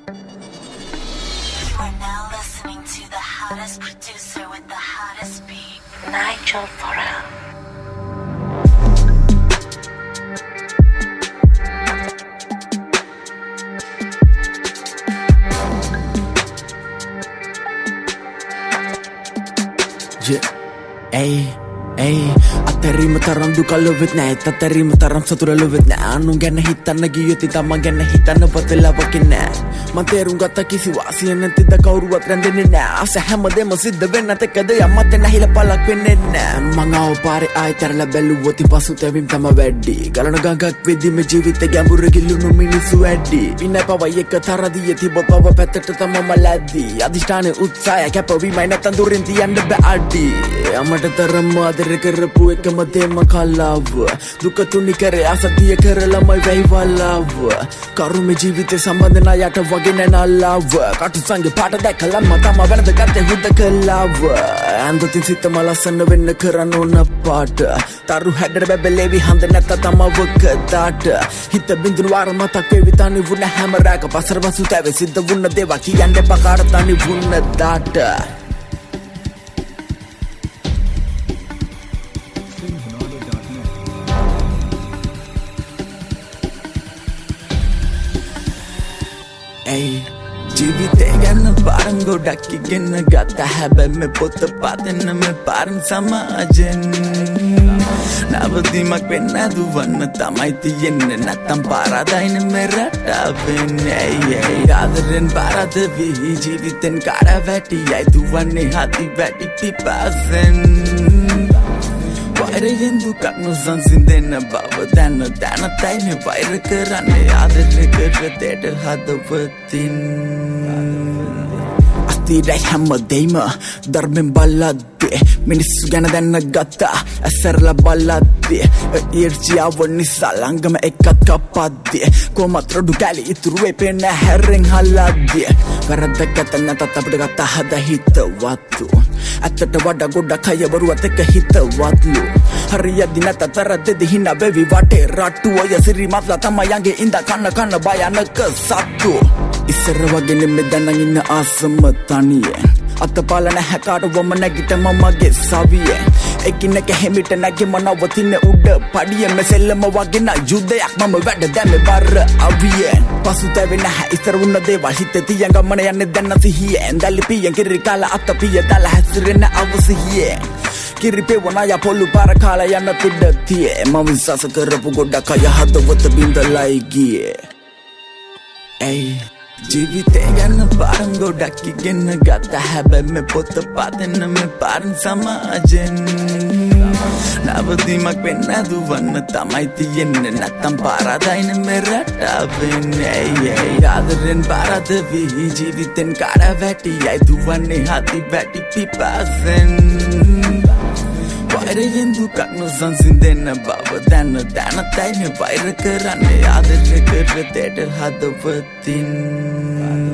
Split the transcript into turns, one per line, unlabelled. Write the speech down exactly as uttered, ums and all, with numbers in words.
are now listening to the hottest producer with the hottest beat, Nigel Farrell.
Yeah, ay, ay. අතරීම තරම් දුක ලොවෙත් නෑ අතරීම තරම් සතුට ලොවෙත් නෑ අනුන් ගැන හිතන්න ගියොත් තමන් ගැන හිතන්න පතලවක නෑ මං තේරුම් ගත්ත කිසි වාසිය නැතිද කවුරුවත් රැඳෙන්නේ නෑ ආස හැමදේම සිද්ධ වෙන්න තකද යමත් නැහිලා පළක් වෙන්නේ නෑ මං ආව පාරේ ආයෙ තරලා බැලුවොත් පසුතැවීම් තම වැඩි ගලන ගඟක් වෙදිම ජීවිත ගැඹුර ගිලුණු මිනිස්සු වැඩි විනය පවයි එක තරදිය තිබොත් පව පැත්තට තමම ලැද්දි අධිෂ්ඨාන උත්සාහය කැපවීමයි නැත්තම් දුරින් තියන්න බෑ අඩි අමට තරම් ආදර කරපු එකම දේම කලාව දුක තුනි කරේ අසතිය කරලමයි වෙයිවලාව කරුමේ ජීවිතේ සම්බන්ධ ණයට වගේ නැනලාව කටු සංගේ පාට දැකලම තම වෙනද ගත්තේ හුද කලාව අන්දතින් සිතම ලස්සන වෙන්න කරන ඕන පාට තරු හැඩර බැබලේවි හඳ නැත්ත තම වකදාට හිත බින්දුන වාර මතක් වේවි තනි වුණ හැම රාග පසර වසු තැවෙ සිද්ධ වුණ දේවා කියන්න බකාර තනි වුණ දාට ජීවිතේ ගැන පාරන් ගොඩක් ඉගෙන ගත්ත හැබැයි මේ පොත පාතෙන්න මේ පාරන් සමාජෙන් නවදීමක් වෙන්න දුවන්න තමයි තියෙන්නේ නැත්තම් පාරාදයින මේ රටාවෙන් ආදරෙන් පාරාදවි ජීවිතෙන් කාඩ වැටියයි දුවන්නේ හති වැටි පිපාසෙන් වෛරයෙන් දුකක් නොසන්සිඳෙන්න බව දැන දැන තයිනේ වෛර කරන්නේ ආදර කර දෙට හදවතින් අස්තිරයි හැමදේම ධර්මෙන් බලද්දී මිනිස්සු ගැන දැන ගත්තා ඇසරලා බලද්දී ඊර්ෂ්‍යාව නිසා ළඟම එකක් කපද්දී කොහොමත් රොඩු කැලි ඉතුරු වෙපෙන්න හැරෙන් හලද්දී වැරද්දකට නැතත් අපිට ගත්ත හද හිතවත්තු ඇත්තට වඩා ගොඩක් අයවරුවත් එක හිතවත්ලු හරියදි නැත තරද්දෙදි හිනා වෙවි වටේ රට්ටු ඔය සිරිමත්ලා තමයි යගේ ඉඳ කන්න කන්න බයනක සත්තු ඉස්සර වගේ නෙමෙයි දැන් ඉන්න ආසම තනියෙන් අතපාල නැහැ කාටවම නැගිට මමගේ සවිය එකිනෙක හැමිට නැගෙම නවතින උඩ පඩිය මෙසෙල්ලම වගේ නා යුද්ධයක් මම වැඩ දැම්මේ බර අවියෙන් පසුතැවෙන්නේ නැහැ ඉස්සර වුණ දේවල් හිතේ තියන් ගමන යන්නේ දැන් සිහියෙන් දැලි පියෙන් කිරි කාලා අත පිය දාලා හැසිරෙන අවසිහියෙන් කිරිපේ වනාය පොළු පාර කාලා යන පිඩතියේ මම විශ්වාස කරපු ගොඩක් අය හදවත බින්දලයි ගියේ ඇයි ජීවිතේ ගැන පාරන් ගොඩක් ඉගෙන ගත්ත හැබැයි මේ පොත පාතෙන්න මේ පාරන් සමාජෙන් නවදීමක් වෙන්න දුවන්න තමයි තියෙන්නේ නැත්තම් පාරාදයින මේ රටාවෙන් ආදරෙන් පාරාදවි ජීවිතෙන් කාඩ වැටියයි දුවන්නේ හති වැටි පිපාසෙන් වෛරයෙන් දුකක් නොසන්සිඳෙන්න බව දැන දැන තයිනේ වෛර කරන්නේ ආදර කර දෙට හදවතින්